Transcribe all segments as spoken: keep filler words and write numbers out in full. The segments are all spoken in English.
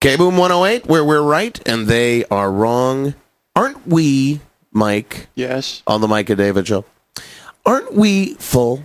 K-Boom one oh eight, where we're right and they are wrong. Aren't we, Mike? Yes. On the Mike and David show. Aren't we full?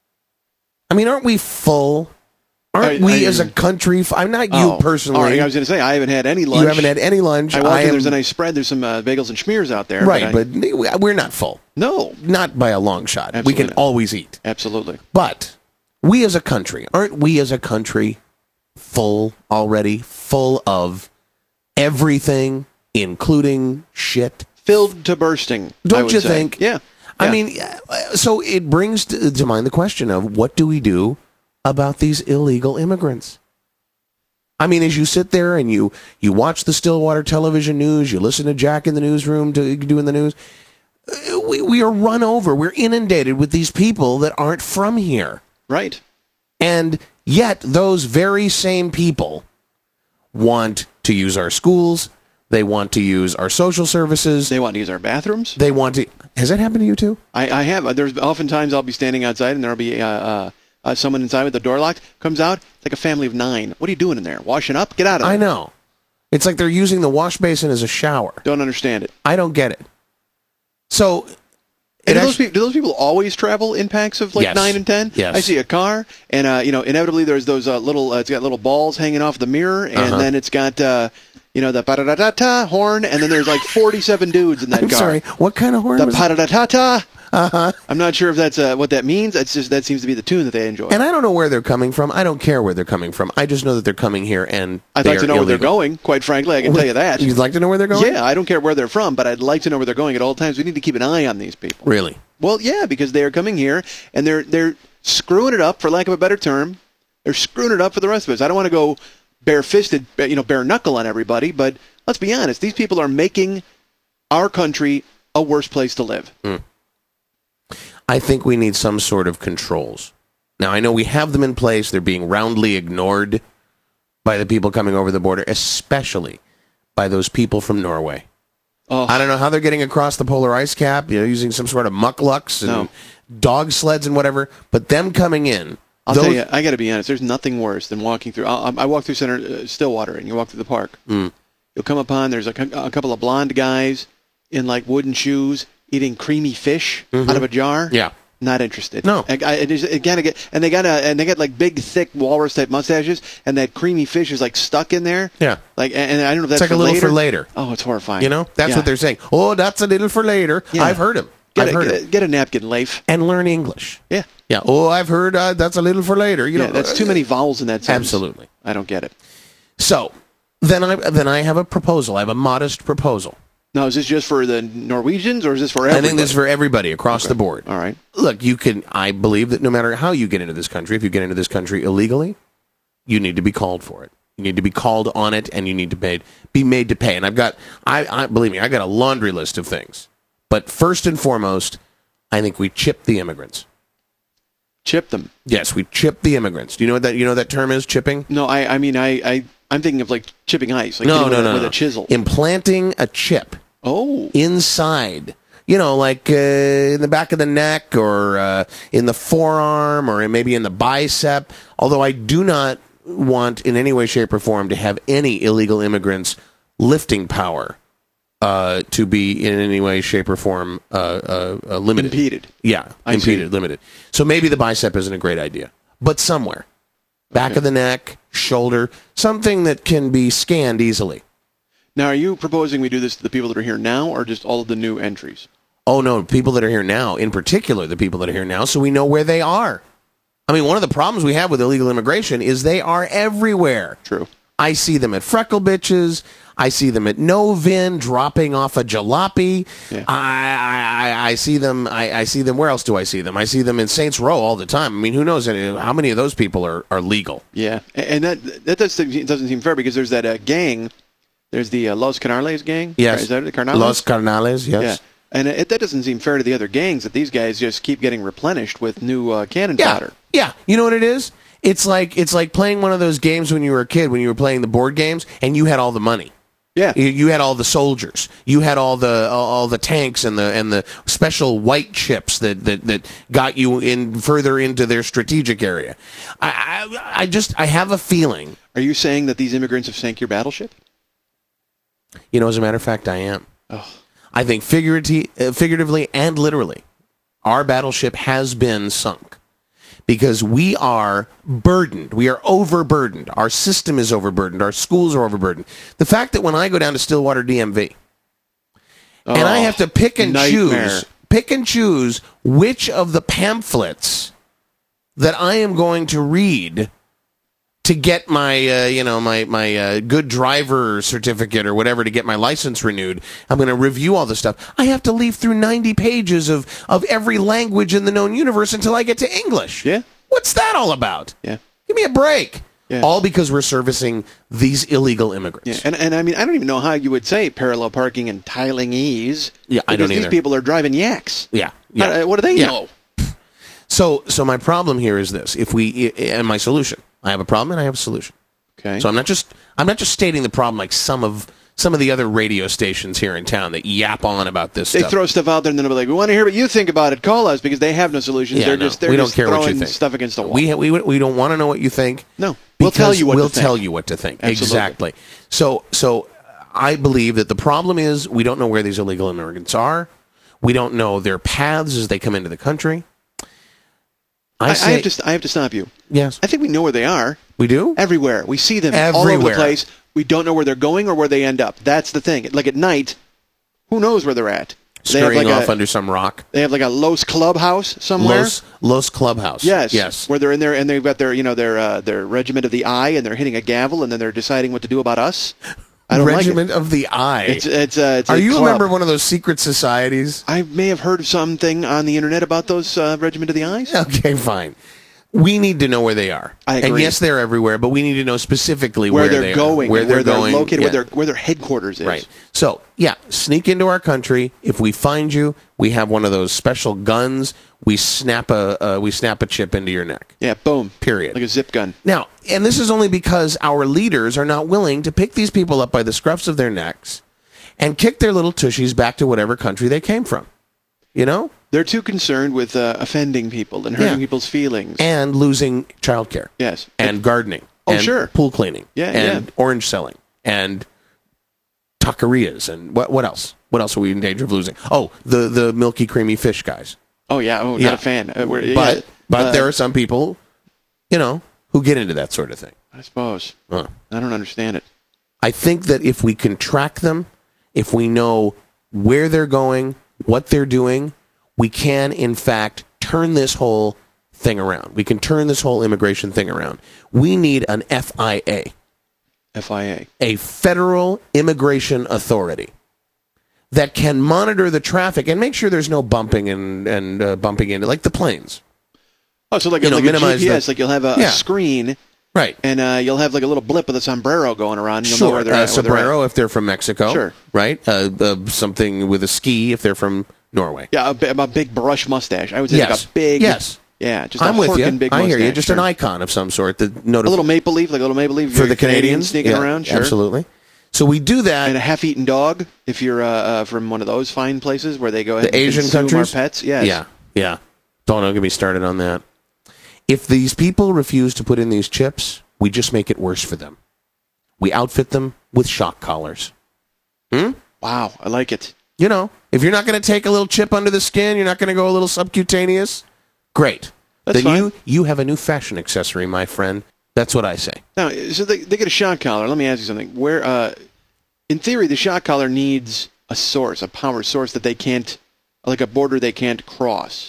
I mean, aren't we full? Aren't I- we I- as a country? f- I'm not you Oh, personally. All right, I was going to say, I haven't had any lunch. You haven't had any lunch. I walked I in, am, there's a nice spread. There's some uh, bagels and schmears out there. right, but, I, but we're not full. no, Not by a long shot. Absolutely we can not. always eat. absolutely. But we as a country, aren't we as a country full already? Full of everything, including shit? Filled to bursting. I Don't would you say. think? Yeah. I Yeah. mean, uh, so it brings to, to mind the question of what do we do about these illegal immigrants? I mean, as you sit there and you, you watch the Stillwater television news, you listen to Jack in the newsroom to, doing the news, uh, we, we are run over. We're inundated with these people that aren't from here. Right. And yet those very same people want to use our schools. They want to use our social services. They want to use our bathrooms. They want to. Has that happened to you too? I, I have. There's oftentimes I'll be standing outside and there'll be uh, uh, uh, someone inside with the door locked. Comes out, it's like a family of nine. What are you doing in there? Washing up? Get out of there. I know. It's like they're using the wash basin as a shower. Don't understand it. I don't get it. So, And it do, those actu- people, do those people always travel in packs of like Yes. nine and ten? Yes. I see a car, and uh, you know, inevitably there's those uh, little. Uh, it's got little balls hanging off the mirror, and Uh-huh. then it's got uh, you know the pa da da da ta horn, and then there's like forty-seven dudes in that I'm car. sorry. What kind of horn The was pa da da ta ta. Uh-huh. I'm not sure if that's uh, what that means. That's just that seems to be the tune that they enjoy. And I don't know where they're coming from. I don't care where they're coming from. I just know that they're coming here and I'd they like to are know where they're illegal. going. Quite frankly, I can Well, tell you that. You'd like to know where they're going? Yeah, I don't care where they're from, but I'd like to know where they're going at all times. We need to keep an eye on these people. Really? Well, yeah, because they are coming here and they're they're screwing it up, for lack of a better term. They're screwing it up for the rest of us. I don't want to go bare-fisted, you know, bare knuckle on everybody, but let's be honest. These people are making our country a worse place to live. Mm. I think we need some sort of controls. Now, I know we have them in place. They're being roundly ignored by the people coming over the border, especially by those people from Norway. Oh, I don't know how they're getting across the polar ice cap, you know, using some sort of mucklucks and No. dog sleds and whatever, but them coming in. I'll those, tell you, I got to be honest. There's nothing worse than walking through. I, I walk through Center uh, Stillwater, and you walk through the park. Mm. You'll come upon there's a, cou- a couple of blonde guys in like wooden shoes eating creamy fish Mhm. out of a jar. Yeah. Not interested. No. I, I, it is, it gotta get, and they got a, and they got like big, thick walrus type mustaches, and that creamy fish is like stuck in there. Yeah. Like, and, and I don't know if that's It's like for a little later. for later. Oh, it's horrifying. You know, that's Yeah. what they're saying. Oh, that's a little for later. Yeah. I've heard him. Get I've a, heard get, him. a, get a napkin, Leif. And learn English. Yeah. Yeah. Oh, I've heard uh, that's a little for later. You yeah, know, that's too many vowels in that sentence. Absolutely. I don't get it. So then I then I have a proposal. I have a modest proposal. Now, is this just for the Norwegians, or is this for everybody? I think this is for everybody across Okay. the board. All right. Look, you can. I believe that no matter how you get into this country, if you get into this country illegally, you need to be called for it. You need to be called on it, and you need to pay, be made to pay. And I've got, I, I believe me, I got a laundry list of things. But first and foremost, I think we chip the immigrants. Chip them. Yes, we chip the immigrants. Do you know what that you know what that term is? Chipping? No, I, I mean, I, I, I'm thinking of like chipping ice. Like No, hitting no, with, no, a, with no. a chisel. Implanting a chip Oh. inside. You know, like uh, in the back of the neck, or uh, in the forearm, or maybe in the bicep. Although I do not want, in any way, shape, or form, to have any illegal immigrants' lifting power uh, to be in any way, shape, or form uh, uh, uh, limited. Impeded. Yeah, I impeded, see. limited. So maybe the bicep isn't a great idea, but somewhere, back Okay. of the neck, shoulder, something that can be scanned easily. Now, are you proposing we do this to the people that are here now, or just all of the new entries? Oh, no, people that are here now, in particular the people that are here now, so we know where they are. I mean, one of the problems we have with illegal immigration is they are everywhere. True. I see them at Freckle Bitches. I see them at Novin dropping off a jalopy. Yeah. I, I, I see them. I, I see them. Where else do I see them? I see them in Saints Row all the time. I mean, who knows any, how many of those people are, are legal? Yeah, A- and that that does, doesn't seem fair because there's that uh, gang. There's the uh, Los Canales gang. Yes. Is that it? Carnales? Los Carnales, yes. Yeah. And it, that doesn't seem fair to the other gangs that these guys just keep getting replenished with new uh, cannon Yeah, fodder. yeah. You know what it is? It's like it's like playing one of those games when you were a kid, when you were playing the board games, and you had all the money. Yeah. You, you had all the soldiers. You had all the all, all the tanks and the and the special white chips that, that, that got you in further into their strategic area. I, I I just I have a feeling. Are you saying that these immigrants have sank your battleship? You know, as a matter of fact, I am. Oh. I think figuratively, uh, figuratively and literally, our battleship has been sunk because we are burdened. We are overburdened. Our system is overburdened. Our schools are overburdened. The fact that when I go down to Stillwater D M V Oh, and I have to pick and nightmare. choose, pick and choose which of the pamphlets that I am going to read to get my, uh, you know, my my uh, good driver certificate or whatever to get my license renewed. I'm going to review all this stuff. I have to leaf through ninety pages of, of every language in the known universe until I get to English. Yeah. What's that all about? Yeah. Give me a break. Yeah. All because we're servicing these illegal immigrants. Yeah. And, and I mean, I don't even know how you would say parallel parking and tiling ease. Yeah, I don't Because these either. people are driving yaks. Yeah. yeah. How- what do they Yeah. know? So, so my problem here is this: if we and my solution, I have a problem and I have a solution. Okay. So I'm not just I'm not just stating the problem like some of some of the other radio stations here in town that yap on about this They stuff. throw stuff out there and then they'll be like, we want to hear what you think about it. Call us because they have no solutions. Yeah, they're no, just they're we don't just care what you throwing think. stuff against the wall. We we we don't want to know what you think. No. We'll tell because you what we'll to think. tell you what to think. Absolutely. Exactly. So so I believe that the problem is we don't know where these illegal immigrants are. We don't know their paths as they come into the country. I, I, say, I have to st- I have to stop you. yes, I think we know where they are. We do? Everywhere. We see them all over the Everywhere. place. We don't know where they're going or where they end up. That's the thing. Like at night, who knows where they're at? They have Scurrying like off a, under some rock. They have like a Los Clubhouse somewhere. Los, Los Clubhouse. Yes. Yes. Where they're in there and they've got their, you know, their uh, their regiment of the eye and they're hitting a gavel and then they're deciding what to do about us. I don't Regiment like it. of the Eye. It's it's uh, it's Are a you a club. member of one of those secret societies? I may have heard of something on the internet about those uh, regiment of the eyes. Okay, fine. We need to know where they are. I And agree. yes, they're everywhere, but we need to know specifically Where, where, they're they going, are, where and they're where they're going, located, yeah. where their where their headquarters is. Right. So, yeah, sneak into our country. If we find you, we have one of those special guns. We snap a uh, we snap a chip into your neck. Yeah, boom. Period. Like a zip gun. Now, and this is only because our leaders are not willing to pick these people up by the scruffs of their necks and kick their little tushies back to whatever country they came from. You know? They're too concerned with uh, offending people and hurting Yeah. people's feelings. And losing childcare. yes. And gardening. Oh, and sure. pool cleaning. Yeah, and yeah. orange selling. And taquerias. And what what else? What else are we in danger of losing? Oh, the, the milky, creamy fish guys. Oh yeah. Oh, Yeah. not a fan. Uh, we're- But yeah, but uh, there are some people, you know, who get into that sort of thing. I suppose. Huh. I don't understand it. I think that if we can track them, if we know where they're going, what they're doing, we can, in fact, turn this whole thing around. We can turn this whole immigration thing around. We need an F I A, F I A. a Federal Immigration Authority, that can monitor the traffic and make sure there's no bumping and, and uh, bumping into, like the planes. Oh, so like, You a, know, like a minimize G P S, the- like you'll have a, Yeah. a screen Right. and uh, you'll have like a little blip with a sombrero going around. And you'll know Sure, where they're uh, at, where they're at. sombrero if they're from Mexico. Sure. Right? Uh, uh, something with a ski if they're from Norway. Yeah, a, bi- a big brush mustache. I would say Yes. like a big. Yes. Yeah, just I'm a with you. horkin' big I mustache. hear you. Just sure. an icon of some sort. That A little maple leaf, like a little maple leaf for You're the Canadians sneaking Yeah, around. Sure. Absolutely. So we do that. And a half-eaten dog, if you're uh, uh, from one of those fine places where they go ahead The and Asian consume countries? our pets. Yes. Yeah. Yeah. Don't don't get me started on that. If these people refuse to put in these chips, we just make it worse for them. We outfit them with shock collars. Hmm? Wow, I like it. You know, if you're not going to take a little chip under the skin, you're not going to go a little subcutaneous, great. That's then fine. you you have a new fashion accessory, my friend. That's what I say. Now, so they, they get a shock collar. Let me ask you something. Where, uh, in theory, the shock collar needs a source, a power source that they can't, like a border they can't cross,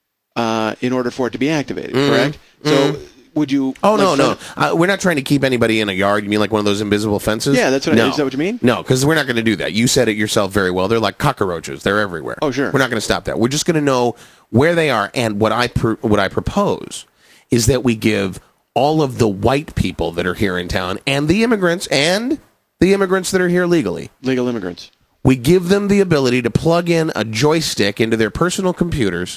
uh, in order for it to be activated. Correct. So, would you? Oh, like, no, no. for- Uh, we're not trying to keep anybody in a yard. You mean like one of those invisible fences? Yeah, that's what I- no. is that what you mean? No, because we're not going to do that. You said it yourself very well. They're like cockroaches. They're everywhere. Oh, sure. We're not going to stop that. We're just going to know where they are. And what I pr- what I propose is that we give all of the white people that are here in town and the immigrants and the immigrants that are here legally, legal immigrants. we give them the ability to plug in a joystick into their personal computers.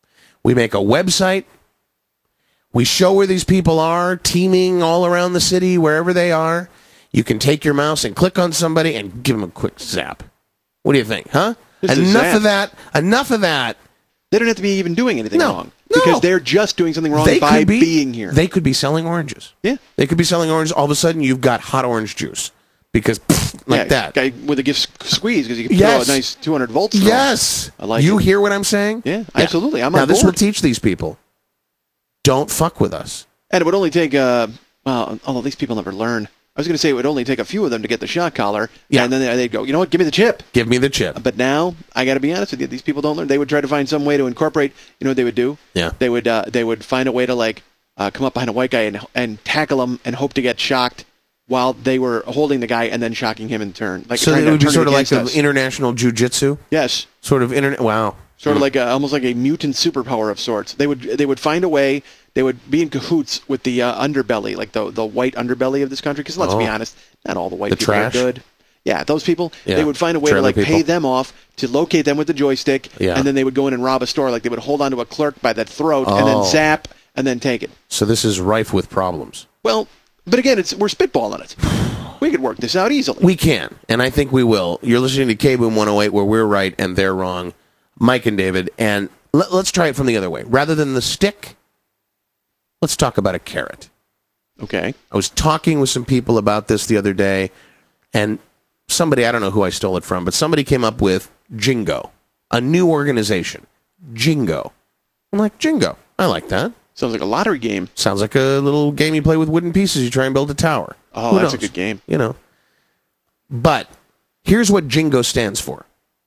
We make a website. We show where these people are, teeming all around the city, wherever they are. You can take your mouse and click on somebody and give them a quick zap. What do you think, huh? Just a Enough zap. of that. Enough of that. They don't have to be even doing anything No, wrong. no. Because they're just doing something wrong They by could be, being here. They could be selling oranges. Yeah. They could be selling oranges. All of a sudden, you've got hot orange juice because pff, like yeah, that. Guy with a gift squeeze because you can Yes. throw a nice two hundred volts. through 'em. Yes. I like you it. hear what I'm saying? Yeah, absolutely. I'm now on this will board. teach these people. Don't fuck with us. And it would only take, uh, well, although these people never learn. I was going to say it would only take a few of them to get the shock collar, Yeah. and then they- they'd go, you know what, give me the chip. Give me the chip. But now, I got to be honest with you, these people don't learn. They would try to find some way to incorporate, you know what they would do? Yeah. They would uh, they would find a way to, like, uh, come up behind a white guy and, and tackle him and hope to get shocked while they were holding the guy and then shocking him in turn. Like So trying it to would be turn sort of like against an us. international jujitsu, Yes. sort of internet. Wow. Sort of like a, almost like a mutant superpower of sorts. They would they would find a way. They would be in cahoots with the uh, underbelly, like the the white underbelly of this country. Because let's be Oh. honest, not all the white The people trash? are good. Yeah, those people. Yeah. They would find a way to Trailer like pay people. them off to locate them with the joystick, Yeah. and then they would go in and rob a store. Like they would hold onto a clerk by the throat and then Oh. zap and then take it. So this is rife with problems. Well, but again, it's we're spitballing it. We could work this out easily. We can, and I think we will. You're listening to K-Boom one oh eight, where we're right and they're wrong. Mike and David, and let, let's try it from the other way. Rather than the stick, let's talk about a carrot. Okay. I was talking with some people about this the other day, and somebody, I don't know who I stole it from, but somebody came up with Jingo, a new organization. Jingo. I'm like, Jingo. I like that. Sounds like a lottery game. Sounds like a little game you play with wooden pieces. You try and build a tower. Oh, Who that's a knows? good game. You know. But here's what Jingo stands for.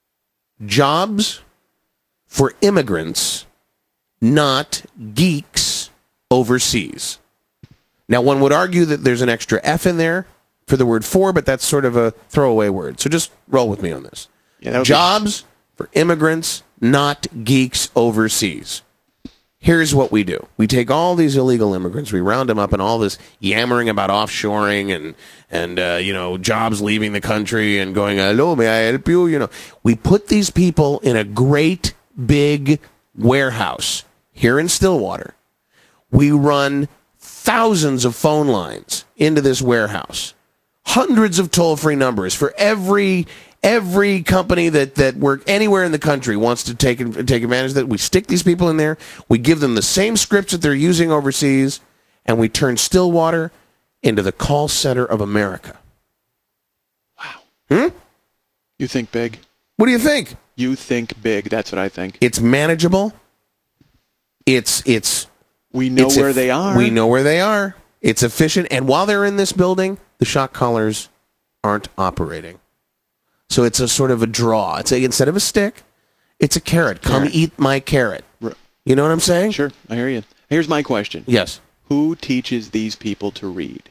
Jobs for immigrants, not geeks overseas. Now, one would argue that there's an extra F in there for the word for, but that's sort of a throwaway word. So just roll with me on this. Yeah, that would be- Jobs for immigrants, not geeks overseas. Here's what we do. We take all these illegal immigrants, we round them up, and all this yammering about offshoring and, and uh, you know, jobs leaving the country and going, hello, may I help you? You know, we put these people in a great big warehouse here in Stillwater. We run thousands of phone lines into this warehouse, hundreds of toll-free numbers for every every company that that work anywhere in the country wants to take take advantage of that. We stick these people in there. We give them the same scripts that they're using overseas, and we turn Stillwater into the call center of America. Wow. Hmm? You think big. What do you think? You think big. That's what I think. It's manageable. It's it's We know it's where eff- they are. We know where they are. It's efficient, and while they're in this building, the shock collars aren't operating. So it's a sort of a draw. It's a, instead of a stick, it's a carrot. Come Carrot. eat my carrot. R- You know what I'm saying? Sure, I hear you. Here's my question. Yes. Who teaches these people to read?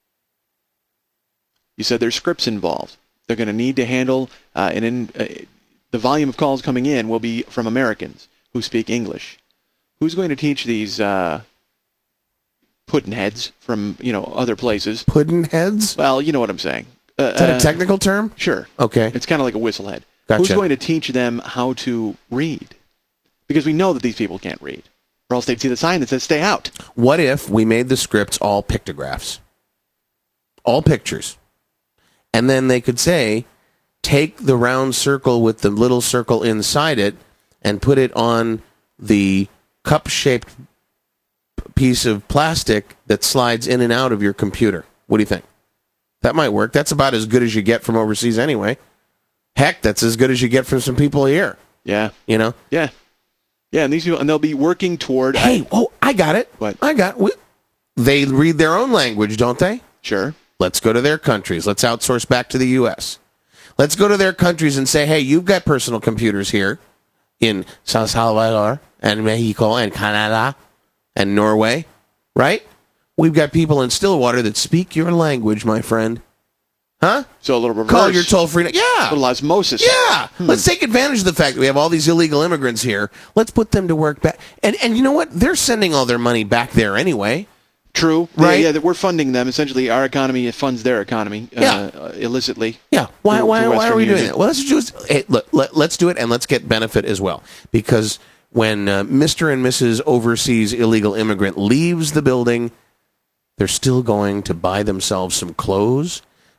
You said there's scripts involved. They're going to need to handle, uh, and in, uh, the volume of calls coming in will be from Americans who speak English. Who's going to teach these uh, puddin' heads from, you know, other places? Puddin' heads? Well, you know what I'm saying. Uh, Is that uh, a technical term? Sure. Okay. It's kind of like a whistlehead. Gotcha. Who's going to teach them how to read? Because we know that these people can't read, or else they'd see the sign that says "Stay out." What if we made the scripts all pictographs? All pictures. And then they could say, take the round circle with the little circle inside it and put it on the cup-shaped piece of plastic that slides in and out of your computer. What do you think? That might work. That's about as good as you get from overseas anyway. Heck, that's as good as you get from some people here. Yeah, You know? yeah, yeah. And these people, and they'll be working toward. Hey, oh, I got it. What? I got it. They read their own language, don't they? Sure. Let's go to their countries. Let's outsource back to the U S. Let's go to their countries and say, hey, you've got personal computers here in San Salvador and Mexico and Canada and Norway, right? We've got people in Stillwater that speak your language, my friend. Huh? So a little reverse. Call your toll-free. Yeah. A little osmosis. Yeah. Let's take advantage of the fact that we have all these illegal immigrants here. Let's put them to work back. And, and you know what? They're sending all their money back there anyway. True. Right. Yeah, yeah, that we're funding them. Essentially, our economy funds their economy uh, Yeah. uh, illicitly. Yeah. Why, through- why, through why are Western we doing Union. that? Well, let's just hey, look, let, let's do it, and let's get benefit as well. Because when uh, Mister and Missus Overseas Illegal Immigrant leaves the building, they're still going to buy themselves some clothes.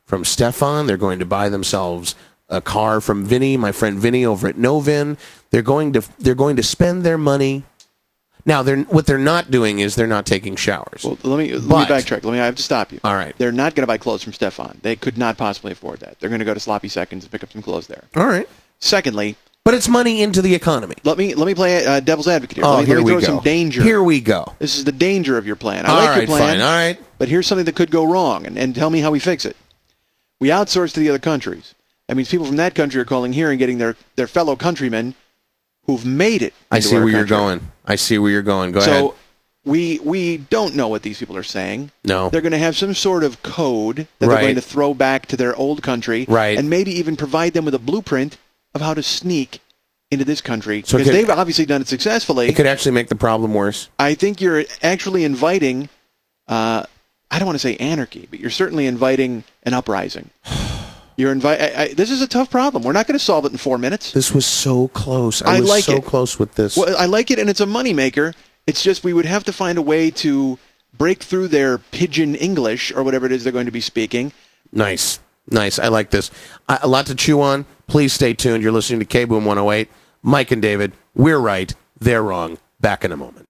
from Stefan. They're going to buy themselves a car from Vinny, my friend Vinny over at Novin. They're going to they're going to spend their money. Now, they're what they're not doing is they're not taking showers. Well, let me let But- me backtrack. Let me. I have to stop you. All right. They're not going to buy clothes from Stefan. They could not possibly afford that. They're going to go to Sloppy Seconds and pick up some clothes there. All right. Secondly, But it's money into the economy. let me let me play uh, devil's advocate here. Oh, let me, here let me we throw go. some danger. Here we go. This is the danger of your plan. I All like right, your plan, fine. All right. but here's something that could go wrong, and, and tell me how we fix it. We outsource to the other countries. That means people from that country are calling here and getting their, their fellow countrymen who've made it. I into see our where you're country. going. I see where you're going. Go so ahead. we we don't know what these people are saying. No. They're going to have some sort of code that Right. they're going to throw back to their old country, Right. and maybe even provide them with a blueprint of how to sneak into this country, So it because could- they've obviously done it successfully. It could actually make the problem worse. I think you're actually inviting, uh, I don't want to say anarchy, but you're certainly inviting an uprising. You're invi- This is a tough problem. We're not going to solve it in four minutes. This was so close. I, I was like so it. close with this. Well, I like it, and it's a moneymaker. It's just we would have to find a way to break through their pidgin English or whatever it is they're going to be speaking. Nice. Nice. I like this. I, a lot to chew on. Please stay tuned. You're listening to K-Boom one oh eight. Mike and David, we're right. They're wrong. Back in a moment.